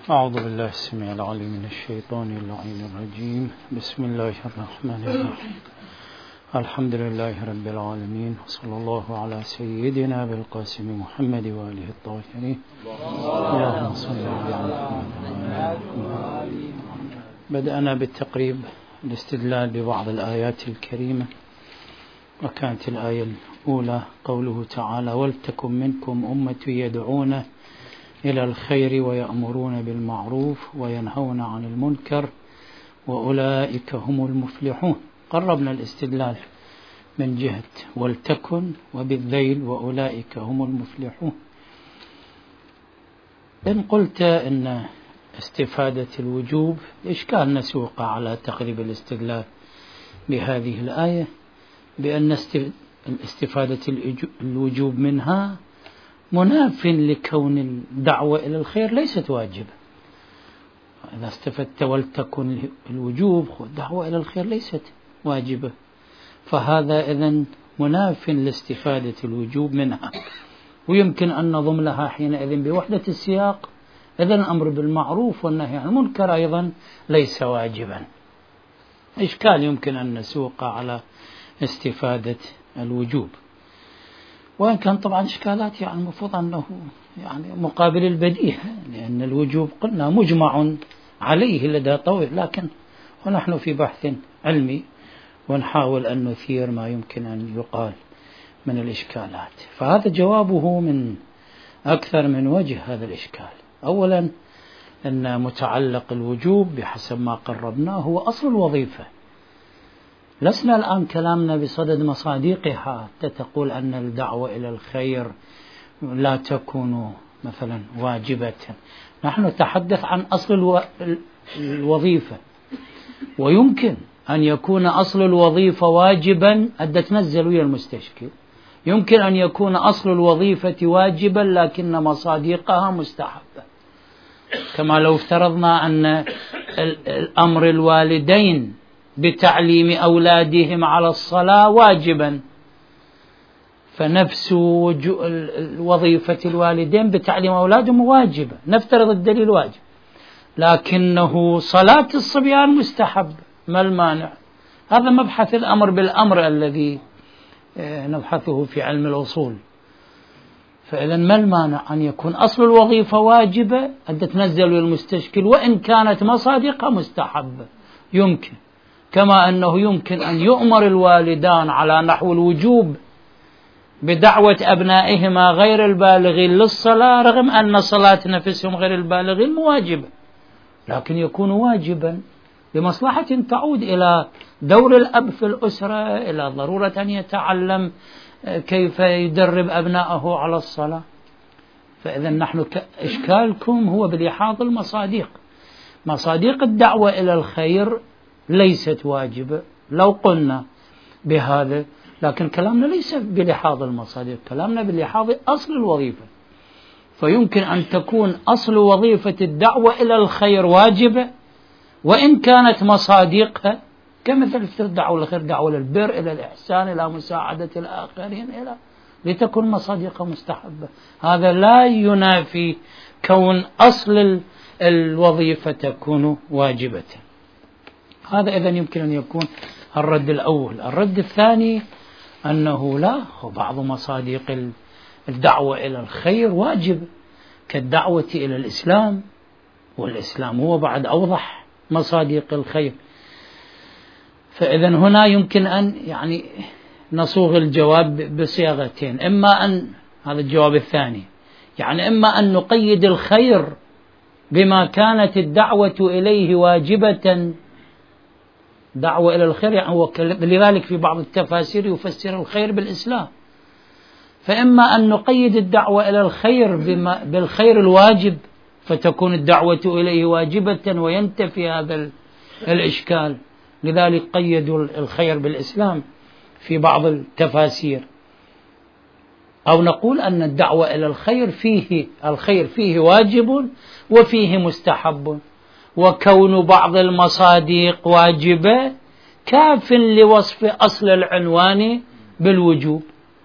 أعوذ بالله السميع العليم من الشيطان اللعين الرجيم. بسم الله الرحمن الرحيم. الحمد لله رب العالمين، وصلى الله على سيدنا بالقاسم محمد وآله الطاهرين. اللهم صل على محمد. بدأنا بالتقريب الاستدلال ببعض الآيات الكريمة، وكانت الآية الأولى قوله تعالى: ولتكن منكم أمة يدعون إلى الخير ويأمرون بالمعروف وينهون عن المنكر وأولئك هم المفلحون. قربنا الاستدلال من جهة ولتكن وبالذيل وأولئك هم المفلحون. إن قلت إن استفادة الوجوب إشكال نسوق على تقريب الاستدلال بهذه الآية بأن استفادة الوجوب منها مناف لكون الدعوة إلى الخير ليست واجبة. إذا استفدت ولتكن الوجوب، الدعوة إلى الخير ليست واجبة، فهذا إذن مناف لاستفادة الوجوب منها، ويمكن أن نضم لها حينئذ بوحدة السياق إذن الأمر بالمعروف والنهي عن المنكر أيضا ليس واجبا. إشكال يمكن أن نسوق على استفادة الوجوب، وإن كان طبعا إشكالات المفروض أنه مقابل البديهة، لأن الوجوب قلنا مجمع عليه لدى طويل، لكن ونحن في بحث علمي ونحاول أن نثير ما يمكن أن يقال من الإشكالات. فهذا جوابه من أكثر من وجه هذا الإشكال. أولا أن متعلق الوجوب بحسب ما قربناه هو أصل الوظيفة. لسنا الآن كلامنا بصدد مصادقها تقول أن الدعوة إلى الخير لا تكون مثلا واجبة. نحن نتحدث عن أصل الوظيفة، ويمكن أن يكون أصل الوظيفة واجبا أدت نزل ويا المستشكل، يمكن أن يكون أصل الوظيفة واجبا لكن مصادقها مستحبة، كما لو افترضنا أن الأمر الوالدين بتعليم أولادهم على الصلاة واجبا، فنفس وظيفة الوالدين بتعليم أولادهم واجبة، نفترض الدليل واجب، لكنه صلاة الصبيان مستحب، ما المانع؟ هذا مبحث الأمر بالأمر الذي نبحثه في علم الأصول. فإذا ما المانع أن يكون أصل الوظيفة واجبة أن تنزل المستشكل وإن كانت مصادقها مستحبة؟ يمكن، كما أنه يمكن أن يؤمر الوالدان على نحو الوجوب بدعوة أبنائهما غير البالغين للصلاة رغم أن صلاة نفسهم غير البالغين مواجبة، لكن يكون واجبا لمصلحة تعود إلى دور الأب في الأسرة، إلى ضرورة أن يتعلم كيف يدرب أبنائه على الصلاة. فإذا نحن إشكالكم هو بلحاظ المصادق. مصادق الدعوة إلى الخير ليست واجبة لو قلنا بهذا، لكن كلامنا ليس بلحاظ المصادق، كلامنا بلحاظ أصل الوظيفة. فيمكن أن تكون أصل وظيفة الدعوة إلى الخير واجبة وإن كانت مصادقها كمثل الدعوة إلى الخير، دعوة إلى البر، إلى الإحسان، إلى مساعدة الآخرين، لتكون مصادقها مستحبة. هذا لا ينافي كون أصل الوظيفة تكون واجبة. هذا إذن يمكن أن يكون الرد الأول. الرد الثاني أنه لا، بعض مصادق الدعوة إلى الخير واجب كالدعوة إلى الإسلام، والإسلام هو بعد أوضح مصادق الخير. فإذا هنا يمكن أن نصوغ الجواب بصيغتين، إما أن هذا الجواب الثاني إما أن نقيد الخير بما كانت الدعوة إليه واجبة، دعوة إلى الخير لذلك في بعض التفاسير يفسر الخير بالإسلام، فإما أن نقيد الدعوة إلى الخير بالخير الواجب فتكون الدعوة إليه واجبة وينتفي هذا الإشكال، لذلك قيدوا الخير بالإسلام في بعض التفاسير. أو نقول أن الدعوة إلى الخير فيه واجب وفيه مستحب، وكون بعض المصادق واجبة كاف لوصف أصل العنوان بالوجوب.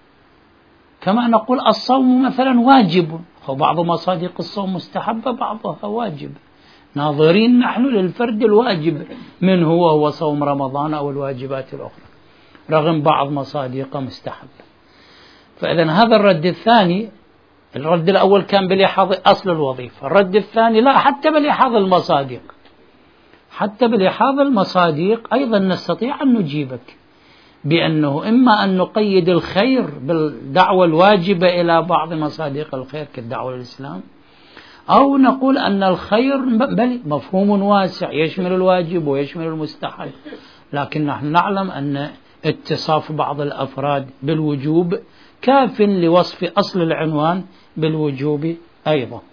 كما نقول الصوم مثلا واجب، وبعض مصادق الصوم مستحبة بعضها واجب، ناظرين نحن للفرد الواجب منه وهو صوم رمضان أو الواجبات الأخرى رغم بعض مصادق مستحبة. فإذا هذا الرد الثاني، الرد الأول كان بلحاظ أصل الوظيفة، الرد الثاني لا، حتى بلحاظ المصادق، حتى بلحاظ المصادق أيضا نستطيع أن نجيبك بأنه إما أن نقيد الخير بالدعوة الواجبة إلى بعض مصادق الخير كالدعوة للإسلام، أو نقول أن الخير بل مفهوم واسع يشمل الواجب ويشمل المستحب، لكن نحن نعلم أن اتصاف بعض الأفراد بالوجوب كاف لوصف أصل العنوان بالوجوب أيضا.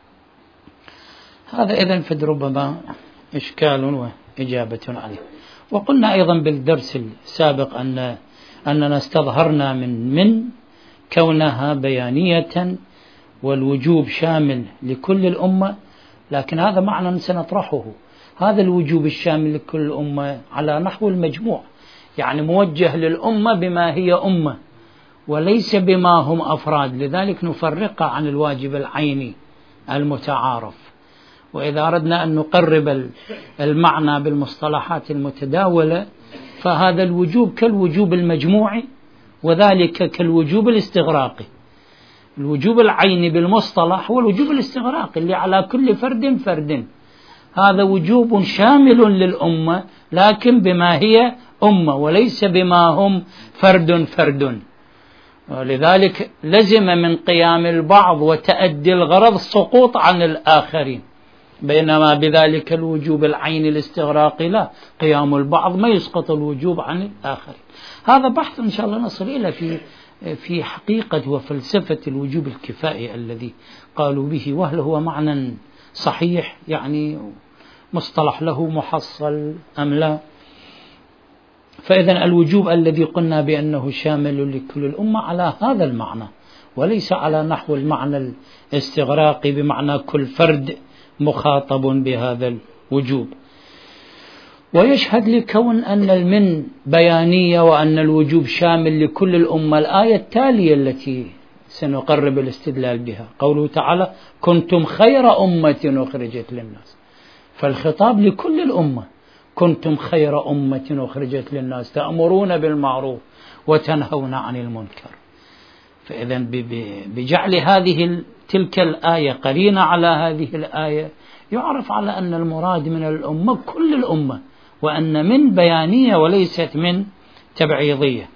هذا إذن فد ربما إشكال وإجابة عليه. وقلنا أيضا بالدرس السابق أننا استظهرنا من كونها بيانية والوجوب شامل لكل الأمة، لكن هذا معنى سنطرحه. هذا الوجوب الشامل لكل الأمة على نحو المجموع، يعني موجه للأمة بما هي أمة وليس بما هم أفراد، لذلك نفرق عن الواجب العيني المتعارف. وإذا أردنا أن نقرب المعنى بالمصطلحات المتداولة فهذا الوجوب كالوجوب المجموعي وذلك كالوجوب الاستغراقي. الوجوب العيني بالمصطلح هو الوجوب الاستغراقي اللي على كل فرد فرد، هذا وجوب شامل للأمة لكن بما هي أمة وليس بما هم فرد فرد. ولذلك لزم من قيام البعض وتأدي الغرض سقوط عن الآخرين، بينما بذلك الوجوب العيني الاستغراقي لا، قيام البعض ما يسقط الوجوب عن الآخرين. هذا بحث إن شاء الله نصل إلى في حقيقة وفلسفة الوجوب الكفائي الذي قالوا به، وهل هو معنى صحيح يعني مصطلح له محصل أم لا. فإذا الوجوب الذي قلنا بأنه شامل لكل الأمة على هذا المعنى وليس على نحو المعنى الاستغراقي بمعنى كل فرد مخاطب بهذا الوجوب. ويشهد لكون أن المن بيانية وأن الوجوب شامل لكل الأمة الآية التالية التي سنقرب الاستدلال بها، قوله تعالى كنتم خير أمة أخرجت للناس، فالخطاب لكل الأمة، كنتم خير أمة أخرجت للناس تأمرون بالمعروف وتنهون عن المنكر. فإذا بجعل تلك الآية قرينة على هذه الآية يعرف على أن المراد من الأمة كل الأمة، وأن من بيانية وليست من تبعيضية.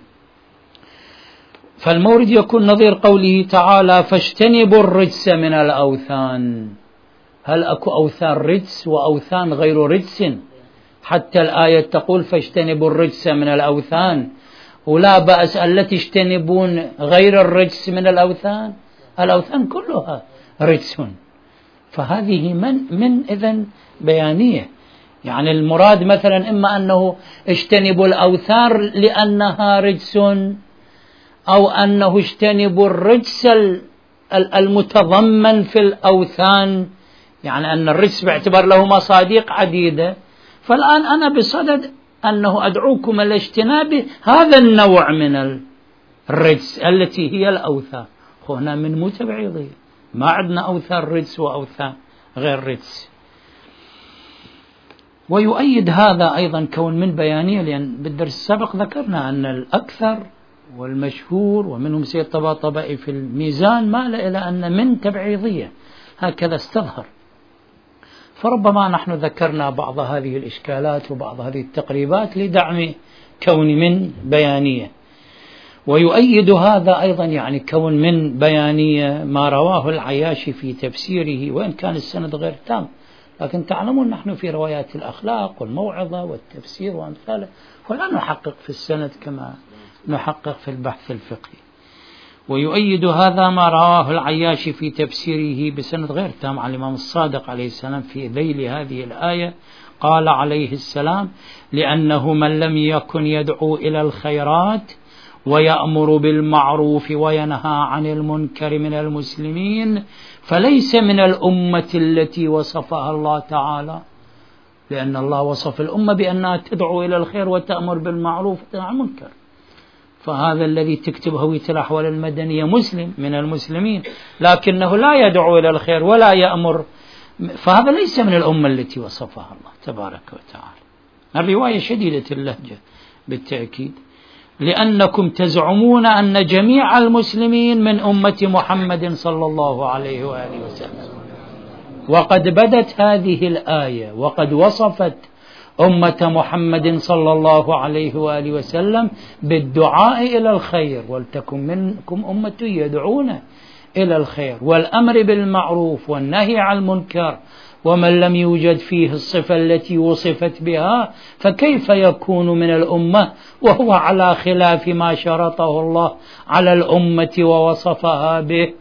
فالمورد يكون نظير قوله تعالى فاجتنبوا الرجس من الأوثان. هل أكو أوثان رجس وأوثان غير رجس؟ حتى الآية تقول فاجتنبوا الرجس من الأوثان، ولا بأس التي يجتنبون غير الرجس من الأوثان، الأوثان كلها رجس. فهذه من إذن بيانية، يعني المراد مثلا إما أنه اجتنبوا الأوثان لأنها رجس، أو أنه اجتنبوا الرجس المتضمن في الأوثان، يعني أن الرجس باعتبار له مصادق عديدة. فالآن أنا بصدد أنه أدعوكم إلى اجتناب هذا النوع من الرجس التي هي الأوثان. هنا من متبعيضية، ما عندنا أوثان رجس وأوثان غير رجس. ويؤيد هذا أيضا كون من بيانية، لأن بالدرس السابق ذكرنا أن الأكثر والمشهور ومنهم سيد طباطبائي في الميزان مال إلى أن من تبعيضية، هكذا استظهر. فربما نحن ذكرنا بعض هذه الإشكالات وبعض هذه التقريبات لدعم كون من بيانية. ويؤيد هذا أيضا يعني كون من بيانية ما رواه العياشي في تفسيره، وإن كان السند غير تام، لكن تعلمون نحن في روايات الأخلاق والموعظة والتفسير وأمثاله، ولا نحقق في السند كما نحقق في البحث الفقهي. ويؤيد هذا ما رواه العياشي في تفسيره بسند غير تام عن الإمام الصادق عليه السلام في ذيل هذه الآية، قال عليه السلام لأنه من لم يكن يدعو إلى الخيرات ويأمر بالمعروف وينهى عن المنكر من المسلمين فليس من الأمة التي وصفها الله تعالى، لأن الله وصف الأمة بأنها تدعو إلى الخير وتأمر بالمعروف وتنهى عن المنكر. فهذا الذي تكتب هوية الأحوال المدنية مسلم من المسلمين، لكنه لا يدعو إلى الخير ولا يأمر فهذا ليس من الأمة التي وصفها الله تبارك وتعالى. الرواية شديدة اللهجة بالتأكيد، لأنكم تزعمون أن جميع المسلمين من أمة محمد صلى الله عليه وآله وسلم، وقد بدت هذه الآية وقد وصفت أمة محمد صلى الله عليه وآله وسلم بالدعاء إلى الخير، ولتكن منكم أمة يدعون إلى الخير والأمر بالمعروف والنهي عن المنكر، ومن لم يوجد فيه الصفة التي وصفت بها فكيف يكون من الأمة وهو على خلاف ما شرطه الله على الأمة ووصفها به.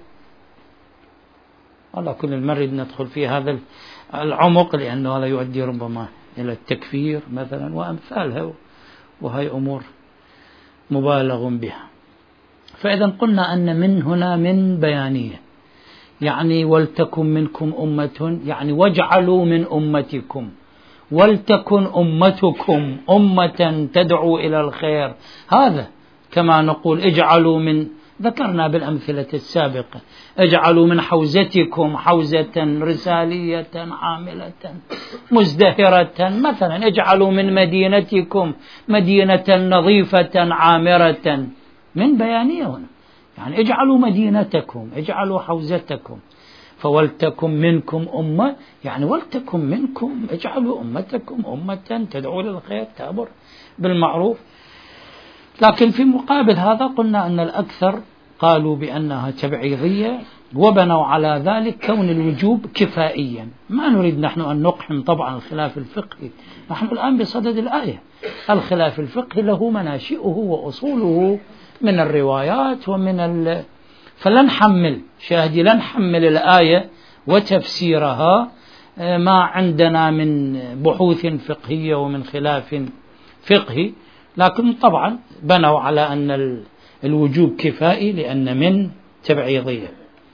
على كل المرد ندخل في هذا العمق، لأنه هذا يؤدي ربما إلى التكفير مثلا وأمثالها، وهي أمور مبالغ بها. فإذا قلنا أن من هنا من بيانية، يعني ولتكن منكم أمة، يعني واجعلوا من أمتكم، ولتكن أمتكم أمة تدعو إلى الخير. هذا كما نقول اجعلوا من، ذكرنا بالأمثلة السابقة، اجعلوا من حوزتكم حوزة رسالية عاملة مزدهرة، مثلا اجعلوا من مدينتكم مدينة نظيفة عامرة، من بيانية هنا، يعني اجعلوا مدينتكم، اجعلوا حوزتكم. فولتكن منكم أمة، يعني ولتكن منكم، اجعلوا أمتكم أمة تدعو للخير تأمر بالمعروف. لكن في مقابل هذا قلنا أن الأكثر قالوا بأنها تبعيضية، وبنوا على ذلك كون الوجوب كفائيا. ما نريد نحن أن نقحم طبعا الخلاف الفقهي، نحن الآن بصدد الآية. الخلاف الفقهي له مناشئه وأصوله من الروايات فلن نحمل شاهدي، لن نحمل الآية وتفسيرها ما عندنا من بحوث فقهية ومن خلاف فقهي، لكن طبعا بنوا على أن الوجوب كفائي لأن من تبعيضية.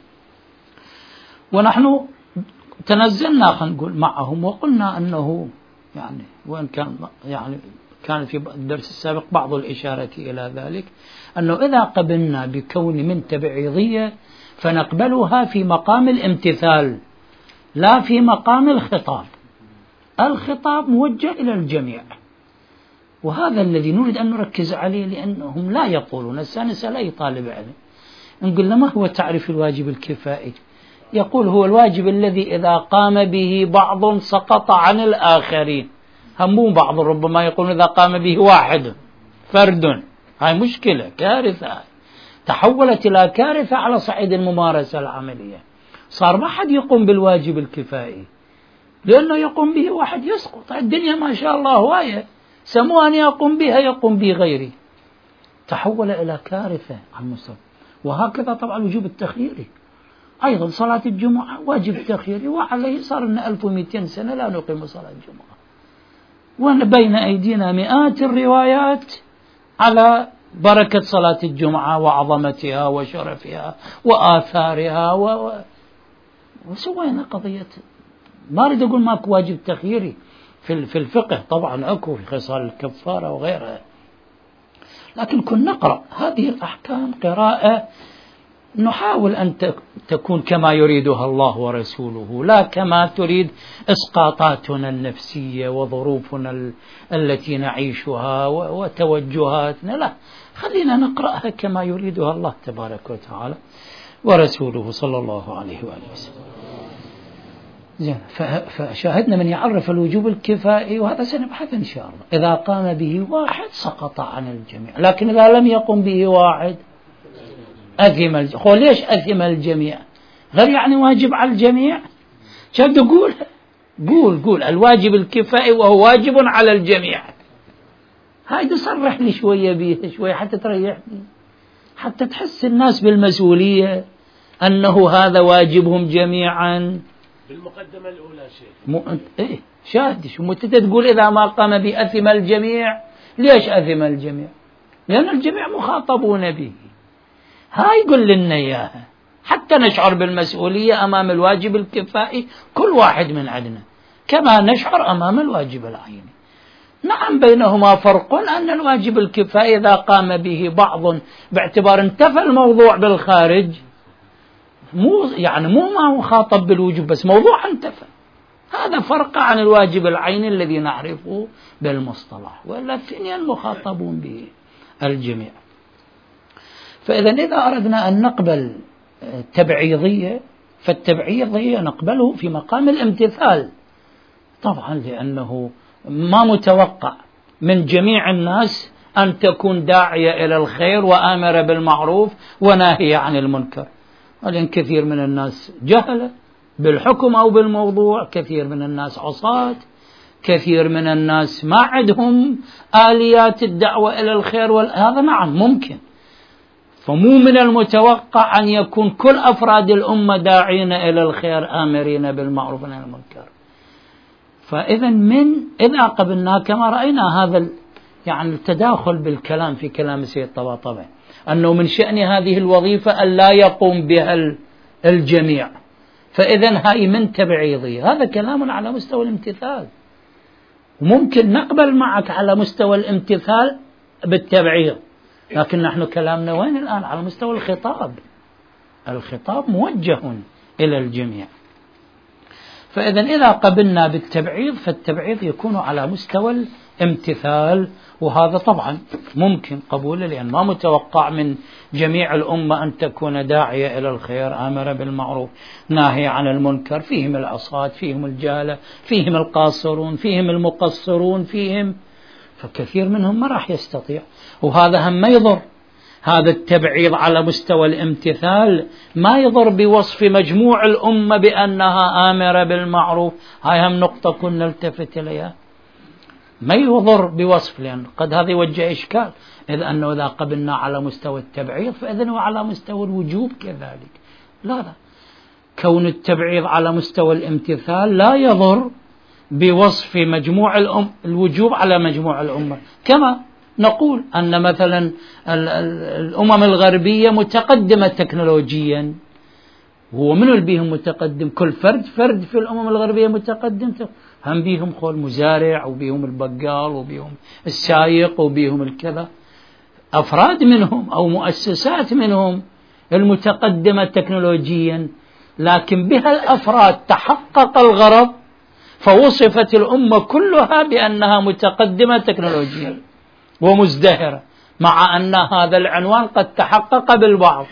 ونحن تنزلنا خلينا نقول معهم وقلنا أنه يعني وإن كان في الدرس السابق بعض الإشارة إلى ذلك، أنه إذا قبلنا بكون من تبعيضية فنقبلها في مقام الامتثال لا في مقام الخطاب. الخطاب موجه إلى الجميع، وهذا الذي نريد أن نركز عليه، لأنهم لا يقولون. السنة أي طالب علم نقول له ما هو تعريف الواجب الكفائي؟ يقول هو الواجب الذي إذا قام به بعض سقط عن الآخرين. هم بعض ربما يقول إذا قام به واحد فرد، هاي مشكلة، كارثة، تحولت إلى كارثة على صعيد الممارسة العملية. صار ما حد يقوم بالواجب الكفائي، لأنه يقوم به واحد يسقط. الدنيا ما شاء الله هواية، سموها أن يقوم بها يقوم به غيري، تحول إلى كارثة على المستوى. وهكذا طبعا الوجوب التخييري أيضا، صلاة الجمعة واجب تخييري، وعليه صار لنا 1200 سنة لا نقيم صلاة الجمعة، وبين أيدينا مئات الروايات على بركة صلاة الجمعة وعظمتها وشرفها وآثارها وسوينا قضية. ما أريد أقول ماكو واجب تخييري في الفقه، طبعا أكو في خصال الكفارة وغيرها، لكن كنا نقرأ هذه الأحكام قراءة نحاول أن تكون كما يريدها الله ورسوله، لا كما تريد إسقاطاتنا النفسية وظروفنا التي نعيشها وتوجهاتنا، لا، خلينا نقرأها كما يريدها الله تبارك وتعالى ورسوله صلى الله عليه وآله وسلم. زين، فشاهدنا من يعرف الوجوب الكفائي، وهذا سنبحث إن شاء الله. إذا قام به واحد سقط عن الجميع، لكن إذا لم يقم به واحد أثم الجميع. ليش أثم الجميع؟ غير يعني واجب على الجميع. شو تقول؟ قول الواجب الكفائي وهو واجب على الجميع. هاي تصرح لي شوية به شوية حتى تريحني، حتى تحس الناس بالمسؤولية أنه هذا واجبهم جميعا. بالمقدمة الأولى شيء شاهد شو تقول إذا ما قام به أثم الجميع. ليش أثم الجميع؟ لأن الجميع مخاطبون به. هاي قل لنا إياها حتى نشعر بالمسؤولية أمام الواجب الكفائي، كل واحد من عندنا كما نشعر أمام الواجب العيني. نعم بينهما فرق، أن الواجب الكفائي إذا قام به بعض باعتبار انتفى الموضوع بالخارج، مو ما مخاطب بالوجوب، بس موضوع انتفى. هذا فرق عن الواجب العيني الذي نعرفه بالمصطلح، وإلا الاثنين مخاطبون به الجميع. فإذا إذا أردنا أن نقبل تبعيضية، فالتبعيضية نقبله في مقام الامتثال طبعا، لأنه ما متوقع من جميع الناس أن تكون داعية إلى الخير وآمرة بالمعروف وناهية عن المنكر، ولأن كثير من الناس جهلة بالحكم أو بالموضوع، كثير من الناس عصاة، كثير من الناس ما عندهم آليات الدعوة إلى الخير، هذا نعم ممكن. فمو من المتوقع أن يكون كل أفراد الأمة داعين إلى الخير آمرين بالمعروف ونهي عن المنكر. فإذا إذا قبلنا كما رأينا هذا يعني التداخل بالكلام في كلام السيد طباطبائي، أنه من شأن هذه الوظيفة أن لا يقوم بها الجميع، فإذا هاي من تبعيضية. هذا كلام على مستوى الامتثال، وممكن نقبل معك على مستوى الامتثال بالتبعيض، لكن نحن كلامنا وين الآن؟ على مستوى الخطاب موجه إلى الجميع. فإذا إذا قبلنا بالتبعيض فالتبعيض يكون على مستوى الامتثال، وهذا طبعا ممكن قبوله، لأن ما متوقع من جميع الأمة أن تكون داعية إلى الخير آمرة بالمعروف ناهية عن المنكر، فيهم العصاة، فيهم الجهلة، فيهم القاصرون، فيهم المقصرون، فيهم، فكثير منهم ما راح يستطيع. وهذا هم ما يضر، هذا التبعيض على مستوى الامتثال ما يضر بوصف مجموع الأمة بأنها آمرة بالمعروف، هاي هم نقطة كنا نلتفت إليها، ما يضر بوصف، لأن قد هذا يوجه إشكال، إذ أنه إذا قبلنا على مستوى التبعيض فإذن هو على مستوى الوجوب كذلك. لا، كون التبعيض على مستوى الامتثال لا يضر بوصف مجموع الوجوب على مجموع الأمة. كما نقول أن مثلا الأمم الغربية متقدمة تكنولوجيا، هو من اللي بيهم متقدم؟ كل فرد في الأمم الغربية متقدم، هم بيهم خول مزارع، وبيهم البقال، وبيهم السايق، وبيهم الكذا، أفراد منهم أو مؤسسات منهم المتقدمة تكنولوجيا، لكن بها الأفراد تحقق الغرض، فوصفت الأمة كلها بأنها متقدمة تكنولوجيا ومزدهرة، مع أن هذا العنوان قد تحقق بالبعض.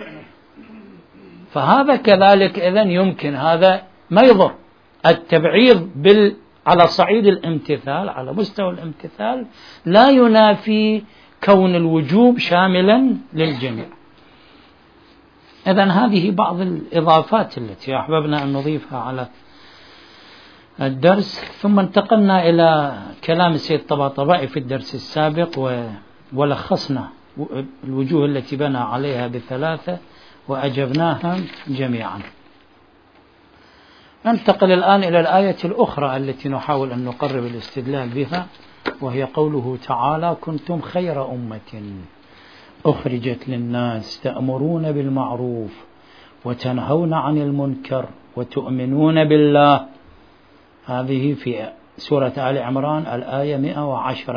فهذا كذلك إذن يمكن، هذا ما يضر. التبعيض على صعيد الامتثال، على مستوى الامتثال، لا ينافي كون الوجوب شاملا للجميع. إذن هذه بعض الإضافات التي أحببنا أن نضيفها على الدرس. ثم انتقلنا إلى كلام السيد طباطبائي في الدرس السابق، ولخصنا الوجوه التي بنى عليها بثلاثة وأجبناها جميعا. ننتقل الآن إلى الآية الأخرى التي نحاول أن نقرب الاستدلال بها، وهي قوله تعالى: كنتم خير أمة أخرجت للناس تأمرون بالمعروف وتنهون عن المنكر وتؤمنون بالله. هذه في سورة آل عمران الآية 110.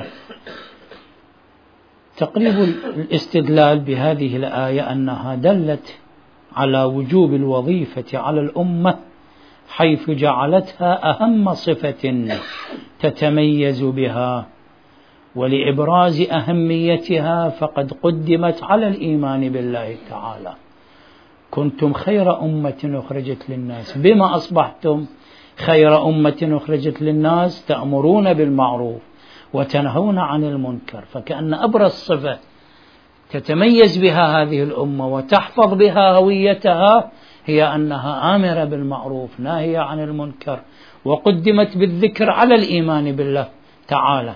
تقريب الاستدلال بهذه الآية أنها دلت على وجوب الوظيفة على الأمة، حيث جعلتها أهم صفة تتميز بها، ولإبراز أهميتها فقد قدمت على الإيمان بالله تعالى. كنتم خير أمة أخرجت للناس، بما أصبحتم خير أمة أخرجت للناس؟ تأمرون بالمعروف وتنهون عن المنكر. فكأن أبرز صفة تتميز بها هذه الأمة وتحفظ بها هويتها هي أنها آمرة بالمعروف ناهية عن المنكر، وقدمت بالذكر على الإيمان بالله تعالى.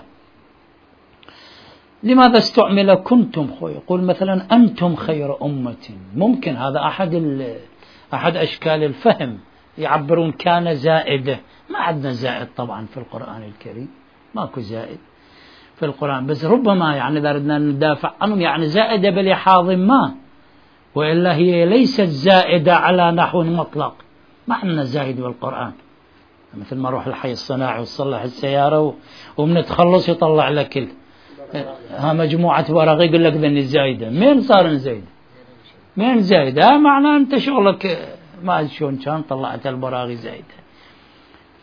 لماذا استعمل كنتم؟ يقول مثلا أنتم خير أمة، ممكن هذا أحد أشكال الفهم، يعبرون كان زائدة. ما عندنا زائد طبعا في القرآن الكريم، ماكو زائد في القرآن، بس ربما يعني إذا أردنا ندافع عنهم يعني زائدة بلحاظ ما، وإلا هي ليست زائدة على نحو مطلق. ما عندنا زائد بالقرآن، مثل ما نروح الحي الصناعي وتصلح السيارة وبنتخلص يطلع لك مجموعة ورق يقول لك ذني زايدة. مين صار زايد؟ مين زايدة؟ معناه أنت شغلك ما شلون كان طلعت البراغي زايدة.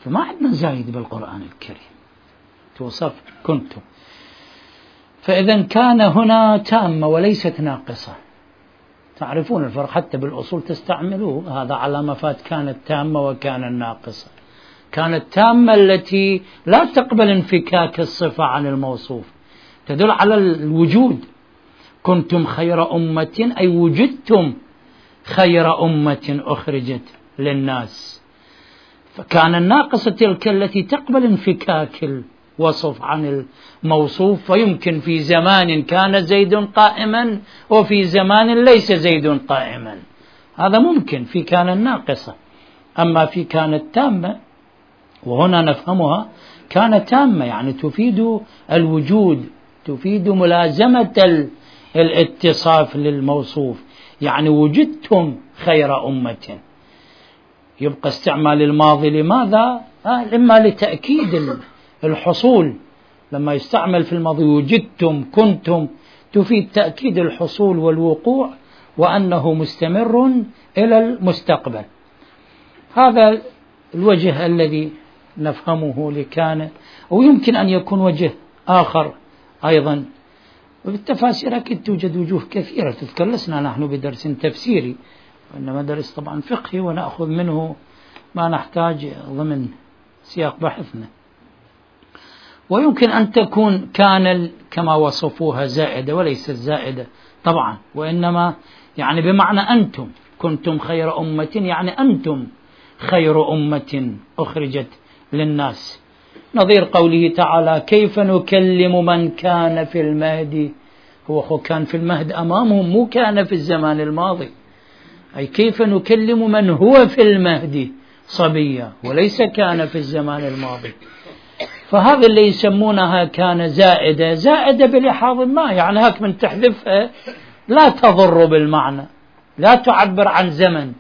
فما عندنا زايد بالقرآن الكريم، توصف كنتم. فإذا كان هنا تامة وليست ناقصة. تعرفون الفرق حتى بالأصول تستعملوه، هذا على مفات كانت تامة وكان الناقصة. كانت تامة التي لا تقبل انفكاك الصفة عن الموصوف، تدل على الوجود. كنتم خير أمة أي وجدتم خير أمة أخرجت للناس. فكان الناقصة تلك التي تقبل انفكاك الوصف عن الموصوف، فيمكن في زمان كان زيد قائما وفي زمان ليس زيد قائما، هذا ممكن في كان الناقصة. أما في كانت تامة، وهنا نفهمها كانت تامة يعني تفيد الوجود، تفيد ملازمة الاتصاف للموصوف، يعني وجدتم خير أمة. يبقى استعمال الماضي لماذا؟ إما لتأكيد الحصول، لما يستعمل في الماضي وجدتم كنتم تفيد تأكيد الحصول والوقوع وأنه مستمر إلى المستقبل. هذا الوجه الذي نفهمه لكان، ويمكن أن يكون وجه آخر أيضا. وبالتفاسير أكيد توجد وجوه كثيرة تذكر، لسنا نحن بدرس تفسيري وإنما درس طبعا فقهي ونأخذ منه ما نحتاج ضمن سياق بحثنا. ويمكن أن تكون كان كما وصفوها زائدة وليست زائدة طبعا، وإنما يعني بمعنى أنتم كنتم خير أمة، يعني أنتم خير أمة أخرجت للناس. نظير قوله تعالى كيف نكلم من كان في المهد، هو كان في المهد أمامهم، مو كان في الزمان الماضي، أي كيف نكلم من هو في المهد صبيا وليس كان في الزمان الماضي. فهذا اللي يسمونها كان زائدة، زائدة بلحاظ ما، يعني هك من تحذفها لا تضر بالمعنى، لا تعبر عن زمن.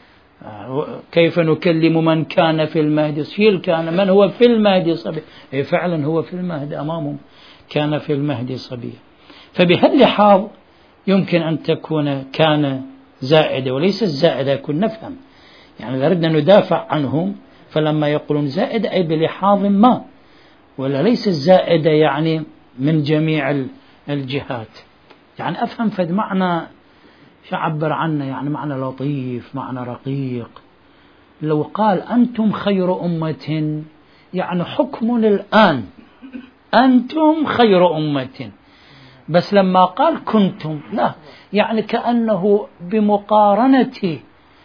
كيف نكلم من كان في المهد، شيل كان من هو في المهد صبيا، فعلا هو في المهد أمامهم كان في المهد صبيا. فبهاللحاظ يمكن أن تكون كان زائدة وليس الزائدة، يكون نفهم يعني إذا أردنا ندافع عنهم فلما يقولون زائدة أي بلحاظ ما، ولا ليس الزائدة يعني من جميع الجهات. يعني أفهم فد معنى شعبر عنه، يعني معنى لطيف معنى رقيق. لو قال أنتم خير أمة يعني حكم الآن أنتم خير أمة، بس لما قال كنتم لا، يعني كأنه بمقارنة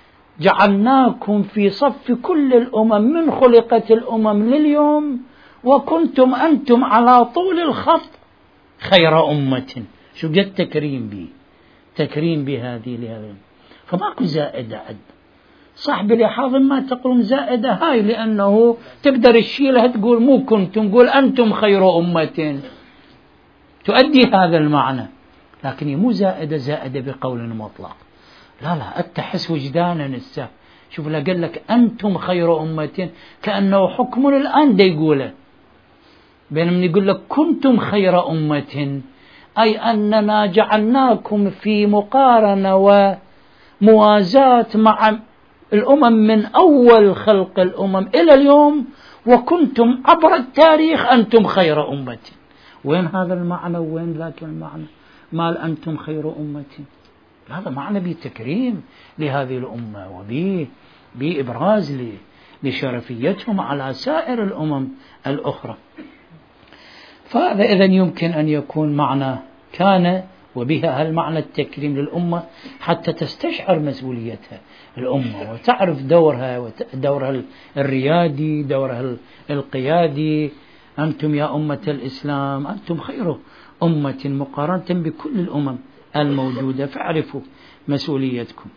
جعلناكم في صف كل الأمم من خلقت الأمم لليوم، وكنتم أنتم على طول الخط خير أمة. شو قد تكريم به، تكريم بهذه لهذا، فماكو زائدة عد صح بلحاظ ما تقولون زائدة هاي، لأنه تقدر الشيلها تقول مو كنتم، قول أنتم خير أمة تؤدي هذا المعنى، لكن مو زائدة زائدة بقول مطلق، لا أتحس وجدانا السه. شوف لا قال لك أنتم خير أمة كأنه حكم الآن دا يقوله، بينما يقول لك كنتم خير أمة أي أننا جعلناكم في مقارنة وموازاة مع الأمم من أول خلق الأمم إلى اليوم، وكنتم عبر التاريخ أنتم خير أمة. وين هذا المعنى وين ذاك المعنى؟ مال أنتم خير أمة، هذا معنى بتكريم لهذه الأمة وبإبراز لشرفيتهم على سائر الأمم الأخرى. فهذا إذن يمكن أن يكون معنى كان، وبها المعنى التكريم للأمة حتى تستشعر مسؤوليتها الأمة وتعرف دورها الريادي، دورها القيادي. أنتم يا أمة الإسلام أنتم خير أمة مقارنة بكل الأمم الموجودة، فاعرفوا مسؤوليتكم.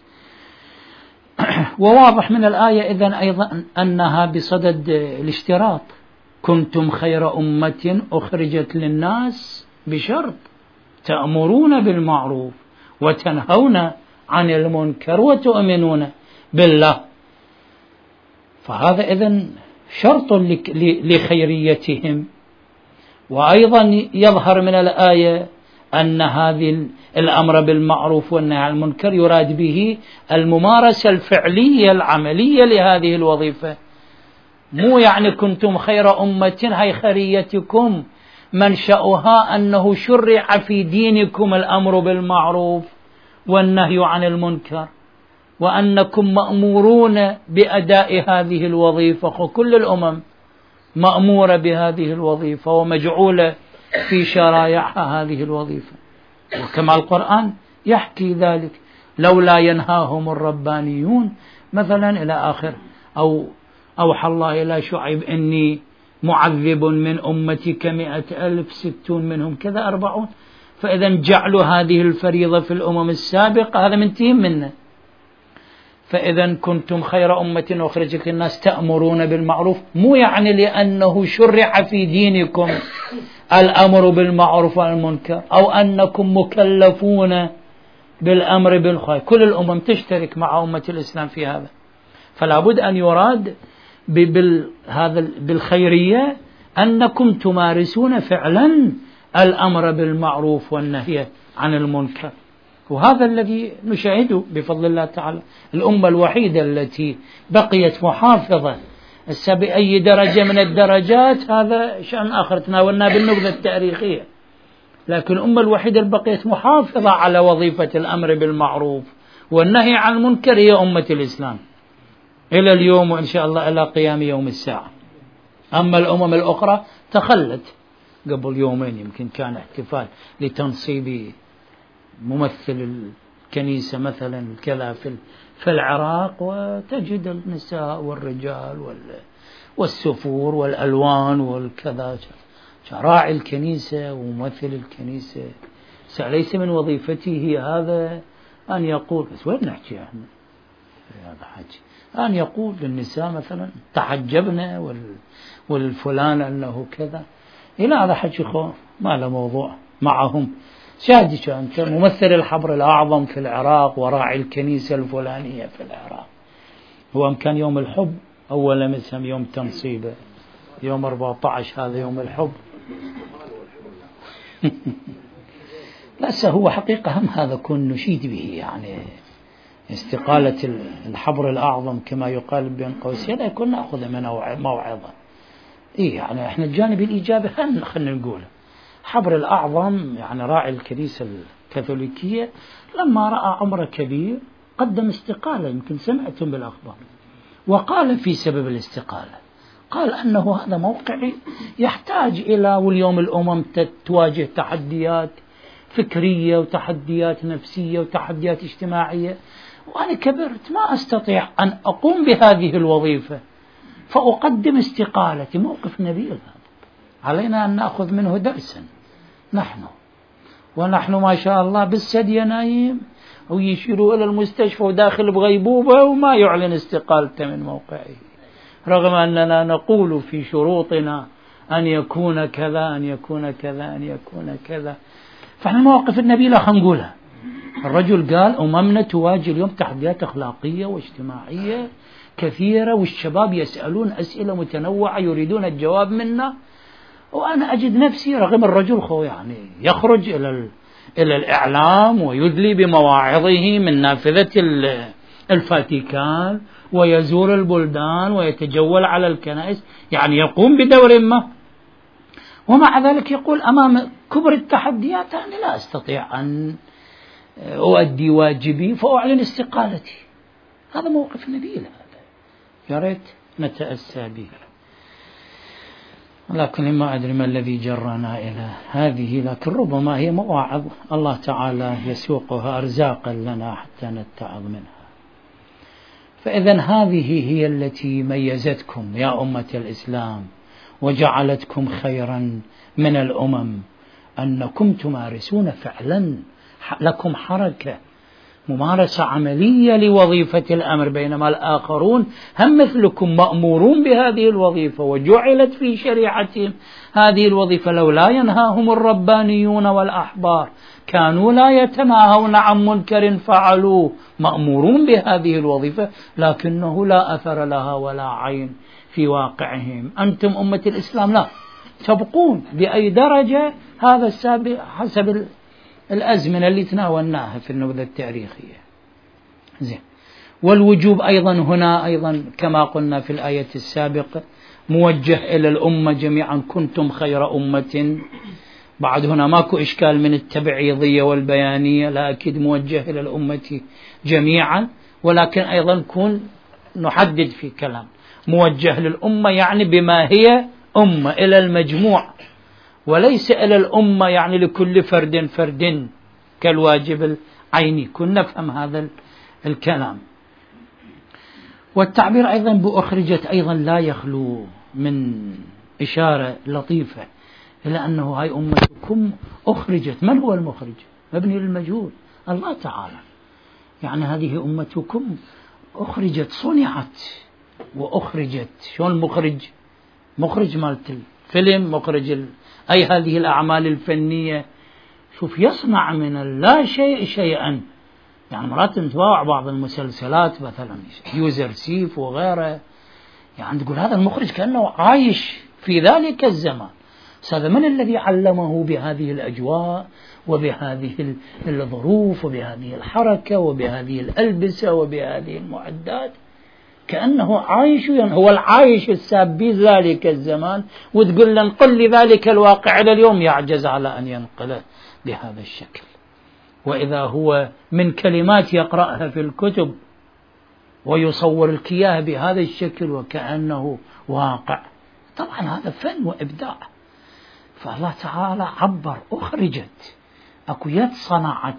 وواضح من الآية إذن أيضا أنها بصدد الاشتراط، كنتم خير أمة أخرجت للناس بشرط تأمرون بالمعروف وتنهون عن المنكر وتؤمنون بالله. فهذا إذن شرط لخيريتهم. وأيضا يظهر من الآية أن هذه الأمر بالمعروف والنهي عن المنكر يراد به الممارسة الفعلية العملية لهذه الوظيفة، مو يعني كنتم خير أمة، هي خيريتكم منشأها أنه شرع في دينكم الأمر بالمعروف والنهي عن المنكر، وأنكم مأمورون بأداء هذه الوظيفة. كل الأمم مأمورة بهذه الوظيفة ومجعولة في شرائعها هذه الوظيفة، وكما القرآن يحكي ذلك: لولا ينهاهم الربانيون مثلا إلى آخر. أو أوحى الله إلى شعيب: إني معذب من أمتك 100,000 60 منهم كذا 40. فإذا جعلوا هذه الفريضة في الأمم السابقة هذا منتهي منه. فإذا كنتم خير أمة أخرجت للناس تأمرون بالمعروف، مو يعني لأنه شرع في دينكم الأمر بالمعروف والمنكر أو أنكم مكلفون بالأمر بالخير. كل الأمم تشترك مع أمة الإسلام في هذا. فلا بد أن يراد بالخيرية أنكم تمارسون فعلا الأمر بالمعروف والنهي عن المنكر. وهذا الذي نشاهده بفضل الله تعالى. الأمة الوحيدة التي بقيت محافظة بأي درجة من الدرجات هذا شأن آخر تناولنا بالنبذة التاريخية، لكن الأمة الوحيدة اللي بقيت محافظة على وظيفة الأمر بالمعروف والنهي عن المنكر هي أمة الإسلام إلى اليوم، وإن شاء الله إلى قيام يوم الساعة. أما الأمم الأخرى تخلت. قبل يومين يمكن كان احتفال لتنصيب ممثل الكنيسة مثلا كذا في العراق، وتجد النساء والرجال والسفور والألوان والكذا. راعي الكنيسة وممثل الكنيسة ليس من وظيفته هذا أن يقول بس وين نحكي احنا هذا حكي، أن يقول للنساء مثلا تحجبنا والفلان أنه كذا إلى هذا حكي ما له موضوع معهم. شاهدك أنت ممثل الحبر الأعظم في العراق وراعي الكنيسة الفلانية في العراق، هو كان يوم الحب أول مسهم يوم تنصيبه يوم 14 هذا يوم الحب. بس هو حقيقة هم هذا كن نشيد به، يعني استقالة الحبر الأعظم كما يقال بين قوسين لا يكون نأخذ منه موعظة. يعني احنا الجانب الإيجابي خلنا نقول حبر الأعظم يعني راعي الكنيسة الكاثوليكية لما رأى عمره كبير قدم استقالة، يمكن سمعتم بالأخبار، وقال في سبب الاستقالة قال أنه هذا موقعي يحتاج إلى، واليوم الأمم تواجه تحديات فكرية وتحديات نفسية وتحديات اجتماعية، وأنا كبرت ما أستطيع أن أقوم بهذه الوظيفة فأقدم استقالتي. موقف نبيل علينا أن نأخذ منه درسا ونحن ما شاء الله بالثدي نايم ويشيروا إلى المستشفى وداخل بغيبوبة وما يعلن استقالته من موقعه، رغم أننا نقول في شروطنا أن يكون كذا أن يكون كذا أن يكون كذا. فإحنا المواقف النبيلة خلينا نقولها. الرجل قال أممنا تواجه اليوم تحديات أخلاقية واجتماعية كثيرة، والشباب يسألون أسئلة متنوعة يريدون الجواب منا، وأنا أجد نفسي رغم الرجل يعني يخرج إلى الإعلام ويدلي بمواعظه من نافذة الفاتيكان ويزور البلدان ويتجول على الكنائس، يعني يقوم بدور ما، ومع ذلك يقول أمام كبر التحديات أنا لا أستطيع أن أؤدي واجبي فأعلن استقالتي. هذا موقف نبيل، هذا يا ريت نتأسى به. لكن ما أدري ما الذي جرنا إلى هذه، لكن ربما هي مواعظ الله تعالى يسوقها أرزاقا لنا حتى نتعظ منها. فإذا هذه هي التي ميزتكم يا أمة الإسلام وجعلتكم خيرا من الأمم، أنكم تمارسون فعلا، لكم حركة ممارسة عملية لوظيفة الأمر، بينما الآخرون هم مثلكم مأمورون بهذه الوظيفة وجعلت في شريعتهم هذه الوظيفة. لولا ينهاهم الربانيون والأحبار كانوا لا يتناهون عن منكر فعلوه، مأمورون بهذه الوظيفة لكنه لا أثر لها ولا عين في واقعهم. أنتم أمة الإسلام لا تبقون بأي درجة، هذا السابق حسب الأزمنة اللي تناولناها في النبذة التاريخية. زين. والوجوب أيضا هنا أيضا كما قلنا في الآية السابقة موجه إلى الأمة جميعا كنتم خير أمة. بعد هنا ماكو إشكال من التبعيضية والبيانية، لا أكيد موجه إلى الأمة جميعا، ولكن أيضا نكون نحدد في كلام موجه للأمة يعني بما هي أمة إلى المجموع، وليس إلى الأمة يعني لكل فرد فرد كالواجب العيني. كنا نفهم هذا الكلام. والتعبير أيضا بأخرجت أيضا لا يخلو من إشارة لطيفة إلى أنه هاي أمتكم أخرجت. من هو المخرج؟ مبني للمجهول، الله تعالى. يعني هذه أمتكم أخرجت، صنعت وأخرجت. شلون المخرج؟ مخرج مالت الفيلم، مخرج أي هذه الأعمال الفنية. شوف يصنع من اللا شيء شيئا. يعني مرات نتابع بعض المسلسلات مثلا يوزر سيف وغيره، يعني تقول هذا المخرج كأنه عايش في ذلك الزمان. هذا من الذي علمه بهذه الأجواء وبهذه الظروف وبهذه الحركة وبهذه الألبسة وبهذه المعدات؟ كأنه عايش، يعني هو العايش الساب بذلك الزمان، وتقول له انقل لي ذلك الواقع إلى اليوم، يعجز على أن ينقله بهذا الشكل. وإذا هو من كلمات يقرأها في الكتب ويصور الكياه بهذا الشكل وكأنه واقع، طبعا هذا فن وإبداع. فالله تعالى عبر أخرجت، أكو يد صنعت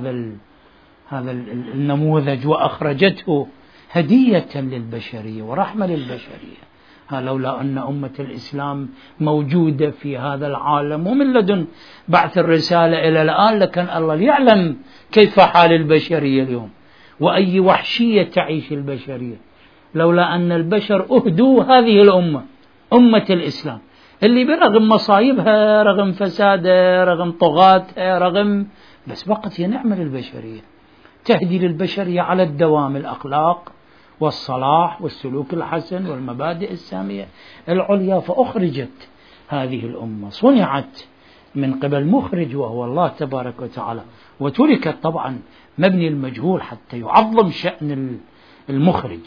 هذا النموذج وأخرجته هدية للبشرية ورحمة للبشرية. لولا أن أمة الإسلام موجودة في هذا العالم ومن لدن بعث الرسالة إلى الآن لكان الله يعلم كيف حال البشرية اليوم وأي وحشية تعيش البشرية. لولا أن البشر أهدوا هذه الأمة، أمة الإسلام، اللي برغم مصايبها، رغم فسادها، رغم طغاتها، رغم بس بقت هي نعمة للبشرية، تهدي للبشرية على الدوام الأخلاق والصلاح والسلوك الحسن والمبادئ السامية العليا. فأخرجت هذه الأمة، صنعت من قبل مخرج وهو الله تبارك وتعالى، وتركت طبعا مبني المجهول حتى يعظم شأن المخرج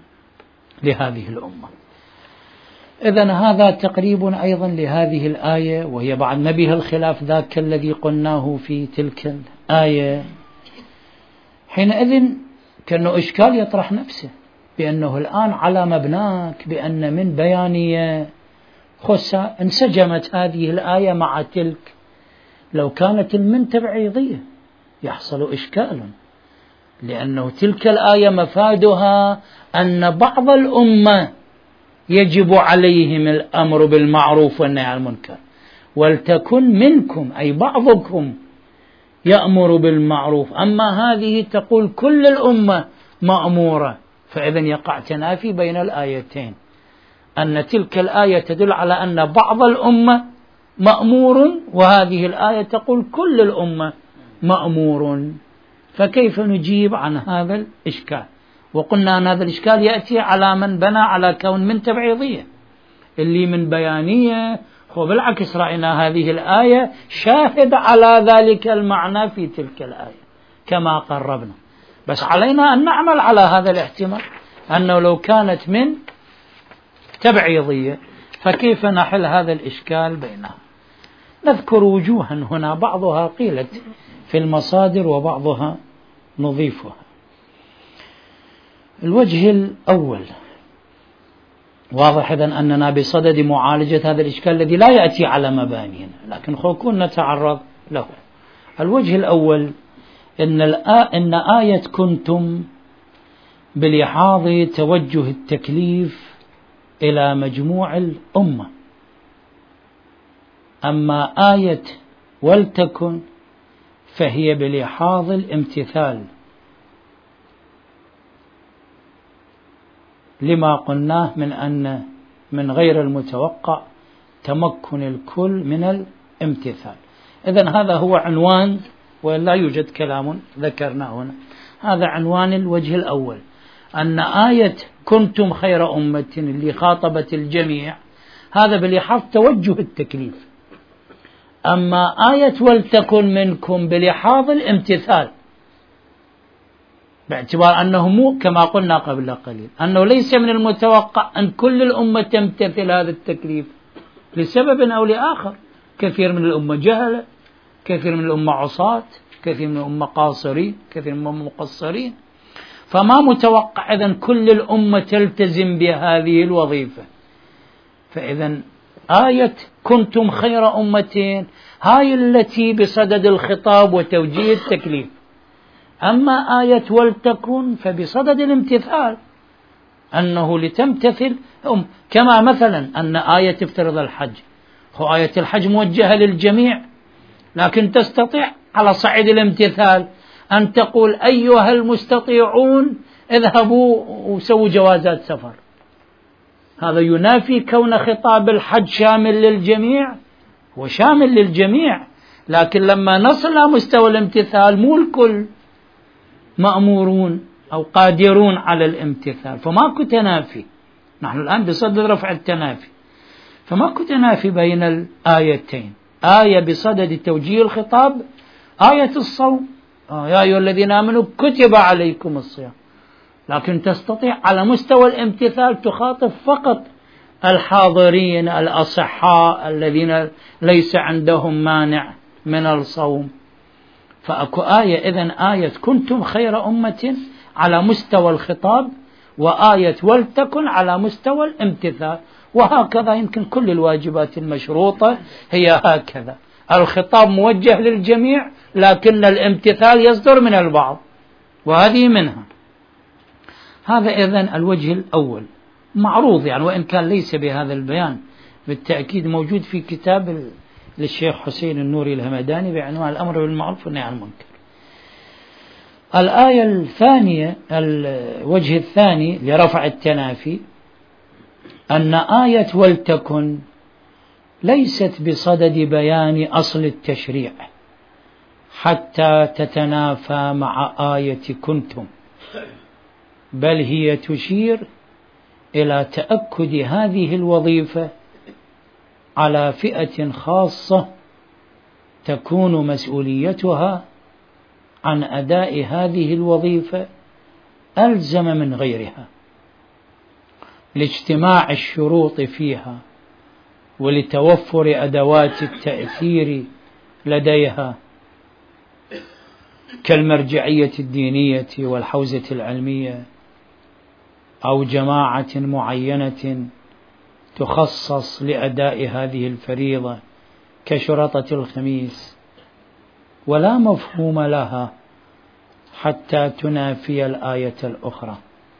لهذه الأمة. إذن هذا تقريب أيضا لهذه الآية، وهي بعد نبيه الخلاف ذاك الذي قلناه في تلك الآية. حينئذ كأنه إشكال يطرح نفسه بأنه الآن على مبناك بأن من بيانية خصة انسجمت هذه الآية مع تلك. لو كانت المن تبعيضية يحصل إشكال، لأنه تلك الآية مفادها أن بعض الأمة يجب عليهم الأمر بالمعروف والنهي عن المنكر، ولتكن منكم أي بعضكم يأمر بالمعروف. أما هذه تقول كل الأمة مأمورة، فإذا يقع تنافي بين الآيتين، أن تلك الآية تدل على أن بعض الأمة مأمور، وهذه الآية تقول كل الأمة مأمور. فكيف نجيب عن هذا الإشكال؟ وقلنا أن هذا الإشكال يأتي على من بنى على كون من تبعيضية، اللي من بيانية. وبالعكس رأينا هذه الآية شاهد على ذلك المعنى في تلك الآية كما قربنا، بس علينا أن نعمل على هذا الاحتمال، أنه لو كانت من تبعيضية فكيف نحل هذا الإشكال بينها؟ نذكر وجوها هنا بعضها قيلت في المصادر وبعضها نضيفها. الوجه الأول واضح إذن أننا بصدد معالجة هذا الإشكال الذي لا يأتي على مبانينا، لكن خلونا نتعرض له. الوجه الأول إن آية كنتم بلحاظ توجه التكليف إلى مجموع الأمة، أما آية ولتكن فهي بلحاظ الامتثال لما قلناه من أن من غير المتوقع تمكن الكل من الامتثال. إذن هذا هو عنوان، ولا يوجد كلام ذكرناه هنا. هذا عنوان الوجه الأول، أن آية كنتم خير أمة اللي خاطبت الجميع هذا بلحاظ توجه التكليف، أما آية ولتكن منكم بلحاظ الامتثال. باعتبار أنه مو كما قلنا قبل قليل أنه ليس من المتوقع أن كل الأمة تمتثل هذا التكليف لسبب أو لآخر. كثير من الأمة جهلة، كثير من الأمة عصاة، كثير من الأمة قاصرين، كثير من الأمة مقصرين، فما متوقع إذن كل الأمة تلتزم بهذه الوظيفة. فإذا آية كنتم خير أمة هاي التي بصدد الخطاب وتوجيه التكليف، أما آية ولتكن فبصدد الامتثال، أنه لتمتثل كما مثلا أن آية افترض الحج، هو آية الحج موجهة للجميع، لكن تستطيع على صعيد الامتثال أن تقول أيها المستطيعون اذهبوا وسووا جوازات سفر. هذا ينافي كون خطاب الحج شامل للجميع، هو شامل للجميع، لكن لما نصل إلى مستوى الامتثال مو الكل مأمورون أو قادرون على الامتثال، فماكو تنافي. نحن الآن بصدد رفع التنافي، فماكو تنافي بين الآيتين، آية بصدد توجيه الخطاب، آية الصوم يا أيها الذين آمنوا كتب عليكم الصيام، لكن تستطيع على مستوى الامتثال تخاطب فقط الحاضرين الأصحاء الذين ليس عندهم مانع من الصوم. فأكو آية إذن آية كنتم خير أمة على مستوى الخطاب، وآية ولتكن على مستوى الامتثال، وهكذا يمكن كل الواجبات المشروطة هي هكذا، الخطاب موجه للجميع لكن الامتثال يصدر من البعض، وهذه منها. هذا إذن الوجه الأول معروض يعني، وإن كان ليس بهذا البيان، بالتأكيد موجود في كتاب للشيخ حسين النوري الهمداني بعنوان الأمر بالمعروف والنهي عن المنكر. الآية الثانية، الوجه الثاني لرفع التنافي، أن آية ولتكن ليست بصدد بيان أصل التشريع حتى تتنافى مع آية كنتم، بل هي تشير إلى تأكد هذه الوظيفة على فئة خاصة تكون مسؤوليتها عن أداء هذه الوظيفة ألزم من غيرها، لاجتماع الشروط فيها ولتوفر أدوات التأثير لديها كالمرجعية الدينية والحوزة العلمية، أو جماعة معينة تخصص لأداء هذه الفريضة كشرطة الخميس، ولا مفهوم لها حتى تنافي الآية الأخرى،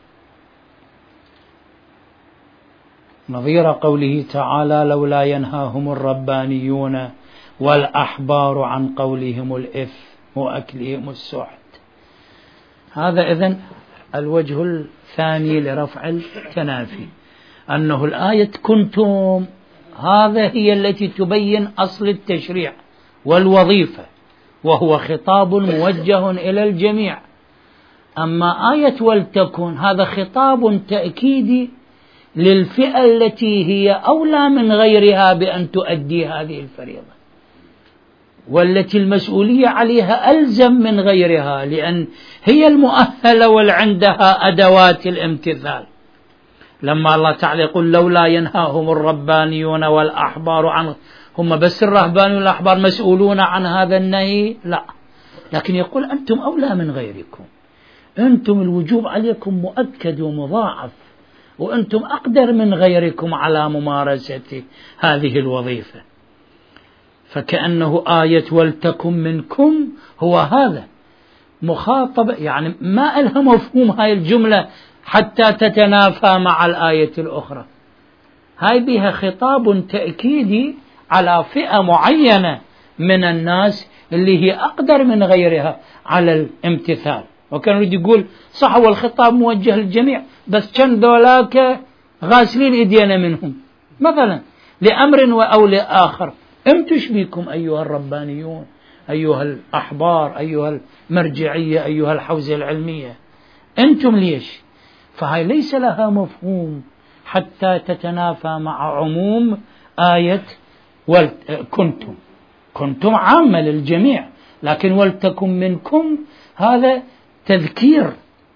نظير قوله تعالى لولا ينهاهم الربانيون والأحبار عن قولهم الإثم وأكلهم السحت. هذا إذن الوجه الثاني لرفع التنافي، أنه الآية كنتم هذا هي التي تبين أصل التشريع والوظيفة، وهو خطاب موجه إلى الجميع. أما آية ولتكن هذا خطاب تأكيدي للفئة التي هي أولى من غيرها بأن تؤدي هذه الفريضة، والتي المسؤولية عليها ألزم من غيرها، لأن هي المؤهلة والعندها أدوات الامتثال. لما الله تعالى يقول لولا ينهاهم الربانيون والأحبار عن، هم بس الرهبان والأحبار مسؤولون عن هذا النهي؟ لا، لكن يقول أنتم أولى من غيركم، أنتم الوجوب عليكم مؤكد ومضاعف، وأنتم أقدر من غيركم على ممارسة هذه الوظيفة. فكأنه آية ولتكن منكم هو هذا مخاطب، يعني ما لها مفهوم هاي الجملة حتى تتنافى مع الآية الأخرى، هاي بها خطاب تأكيدي على فئة معينة من الناس اللي هي أقدر من غيرها على الامتثال. وكان يريد يقول صح والخطاب موجه للجميع، بس كان ذولاك غاسلين إيدينا منهم مثلا لأمر أو لآخر، امتش بكم أيها الربانيون، أيها الأحبار، أيها المرجعية، أيها الحوزة العلمية، أنتم ليش؟ فهي ليس لها مفهوم حتى تتنافى مع عموم آية كنتم. كنتم عامة للجميع، لكن ولتكن منكم هذا تذكير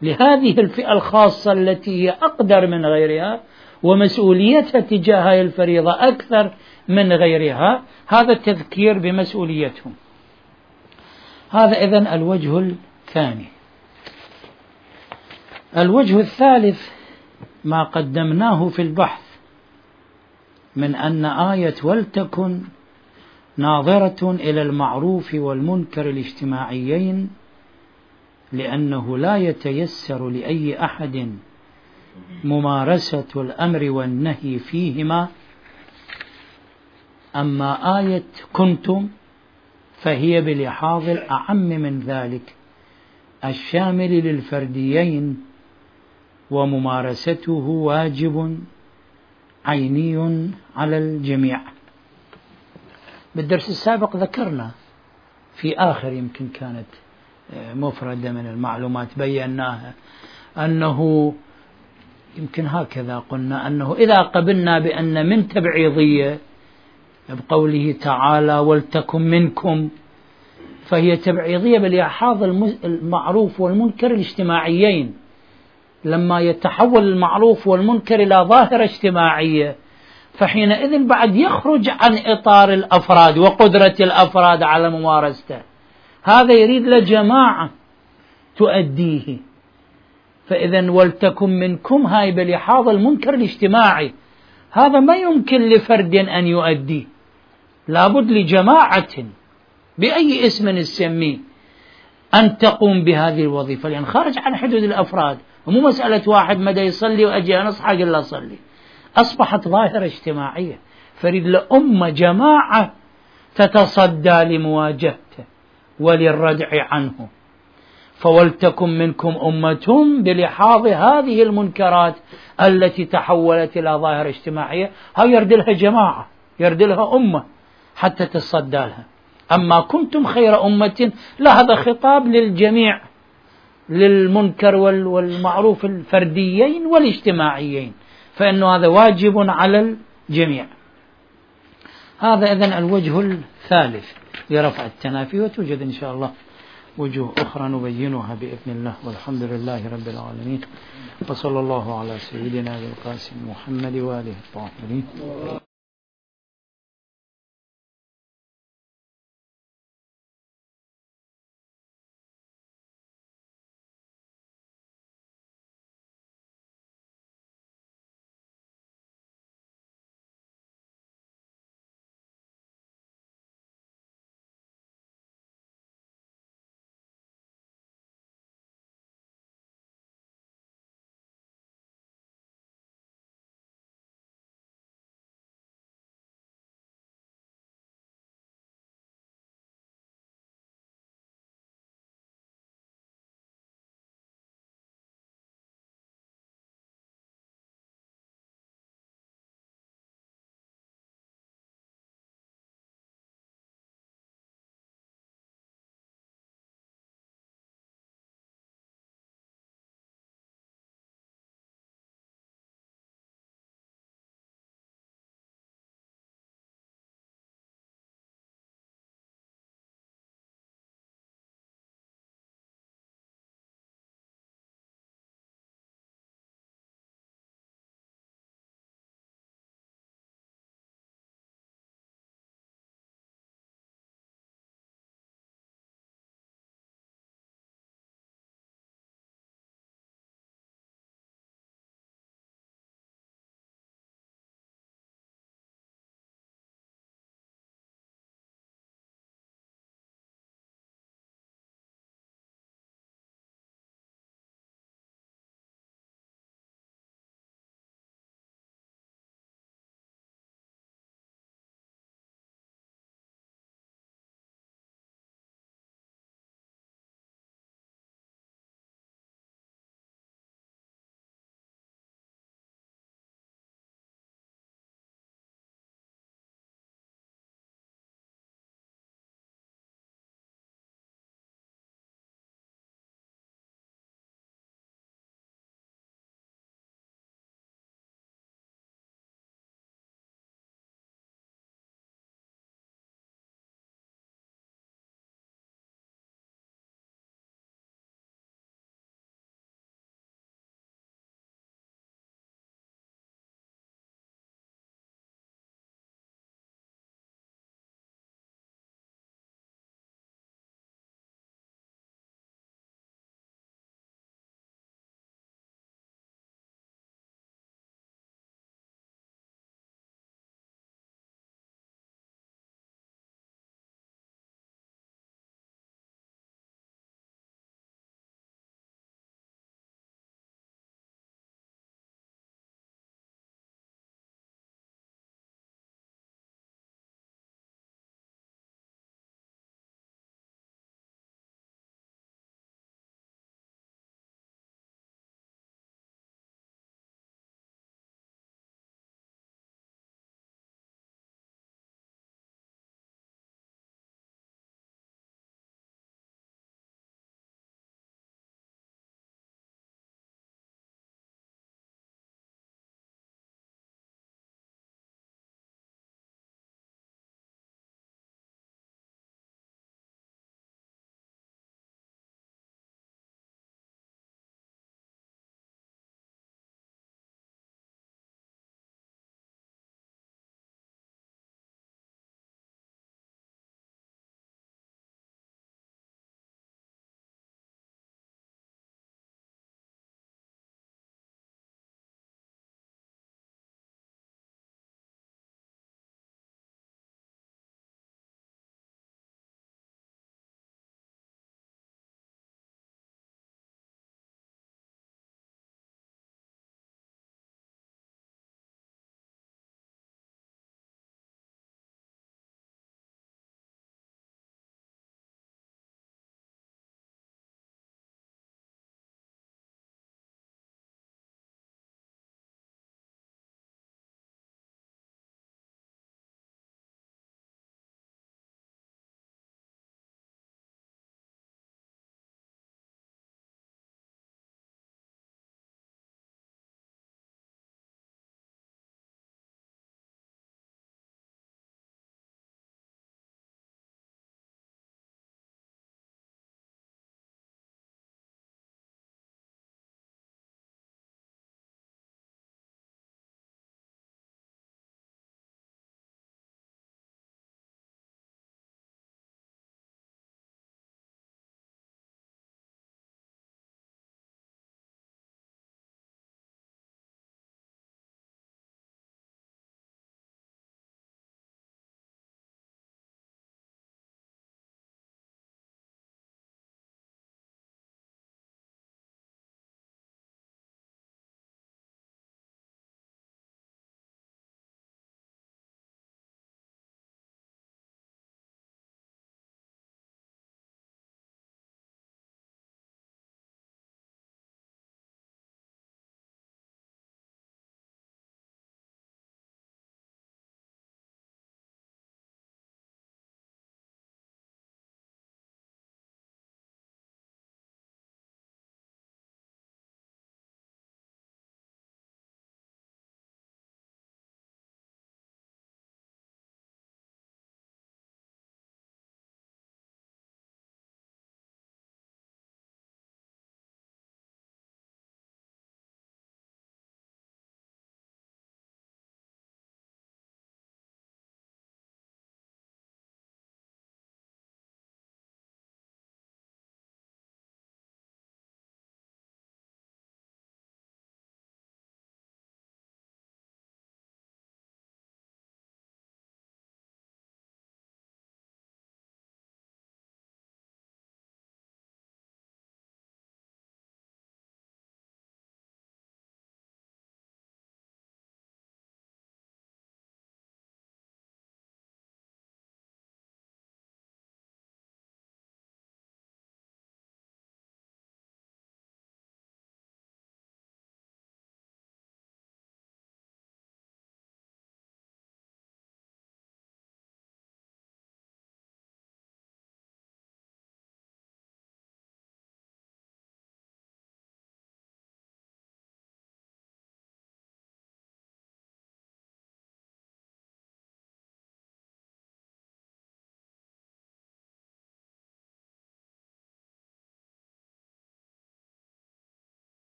لهذه الفئة الخاصة التي هي أقدر من غيرها ومسؤوليتها تجاه هذه الفريضة أكثر من غيرها، هذا التذكير بمسؤوليتهم. هذا إذن الوجه الثاني. الوجه الثالث ما قدمناه في البحث من أن آية ولتكن ناظرة إلى المعروف والمنكر الاجتماعيين، لأنه لا يتيسر لأي أحد ممارسة الأمر والنهي فيهما. أما آية كنتم فهي بلحاظ الأعم من ذلك الشامل للفرديين، وممارسته واجب عيني على الجميع. بالدرس السابق ذكرنا في آخر يمكن كانت مفردة من المعلومات بيناها أنه يمكن هكذا قلنا أنه إذا قبلنا بأن من تبعيضية بقوله تعالى ولتكن منكم، فهي تبعيضية بلحاظ المعروف والمنكر الاجتماعيين. لما يتحول المعروف والمنكر إلى ظاهرة اجتماعية فحينئذ بعد يخرج عن إطار الأفراد وقدرة الأفراد على ممارسته، هذا يريد لجماعة تؤديه. فإذا ولتكن منكم هاي بلحاظ المنكر الاجتماعي، هذا ما يمكن لفرد أن يؤديه، لابد لجماعة بأي اسم نسميه أن تقوم بهذه الوظيفة، لأن خارج عن حدود الأفراد، ومو مسألة واحد مدى يصلي وأجي أنا أصحى قل لا صلي، أصبحت ظاهرة اجتماعية، فريد لأمة جماعة تتصدى لمواجهته وللردع عنه. فولتكن منكم أمة بلحاظ هذه المنكرات التي تحولت إلى ظاهرة اجتماعية، هاي يرد لها جماعة، يرد لها أمة حتى تصدى لها. أما كنتم خير أمة، لا، هذا خطاب للجميع، للمنكر والمعروف الفرديين والاجتماعيين، فإنه هذا واجب على الجميع. هذا إذن الوجه الثالث لرفع التنافي، وتوجد إن شاء الله وجوه أخرى نبينها بإذن الله، والحمد لله رب العالمين، وصلى الله على سيدنا القاسم محمد وآله الطاهرين.